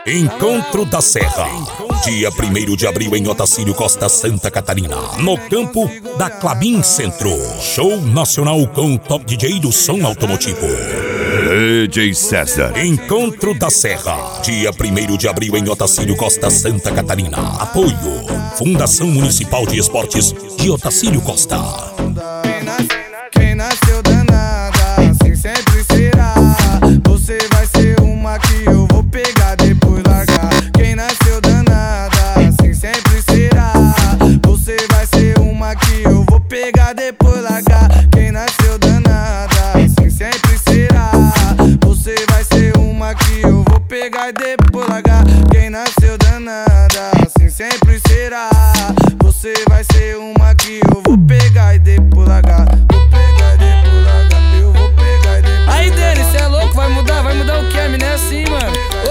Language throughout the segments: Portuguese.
Encontro da Serra, dia 1º de abril em Otacílio, Costa, Santa Catarina, no campo da Klabin Centro. Show nacional com o top DJ do som automotivo, DJ César. Encontro da Serra, dia 1º de abril em Otacílio, Costa, Santa Catarina. Apoio Fundação Municipal de Esportes de Otacílio Costa. Quem nasceu danada, assim sempre será. Você vai ser uma que eu vou pegar, depois largar. Quem nasceu danada, assim sempre será. Você vai ser uma que eu vou pegar, depois largar. Quem nasceu danada, assim sempre será. Você vai ser uma que eu vou pegar, depois largar. Quem nasceu danada, assim sempre será. Você vai ser uma que eu vou pegar e depois largar. Assim, mano.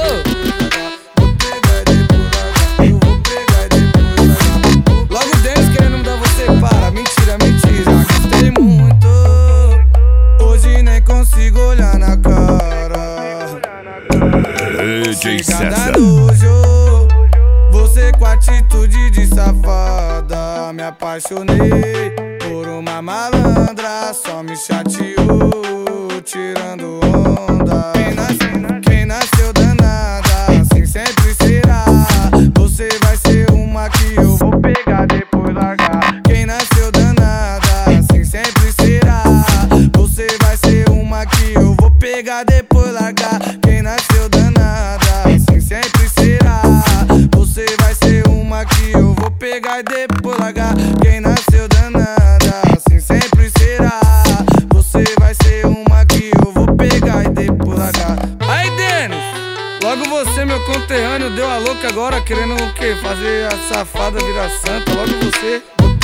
Logo o Denis querendo mudar você para. Mentira, mentira. Gostei muito. Hoje nem consigo olhar na cara. DJ César. Você com atitude de safada. Me apaixonei por uma malandra. Só me chateou, tirando onda. Quem nasceu danada, assim sempre será. Você vai ser uma que eu vou pegar, depois largar. Quem nasceu danada, assim sempre será. Você vai ser uma que eu vou pegar, depois largar. Quem nasceu danada, assim sempre será. Você vai ser uma que eu vou pegar e depois largar. Quem nasceu danada, assim sempre será. Você vai ser uma que eu vou pegar e depois largar. Aí, Denis, logo você, meu conterrâneo, deu a louca agora, querendo o quê? Fazer a safada virar santa, logo você.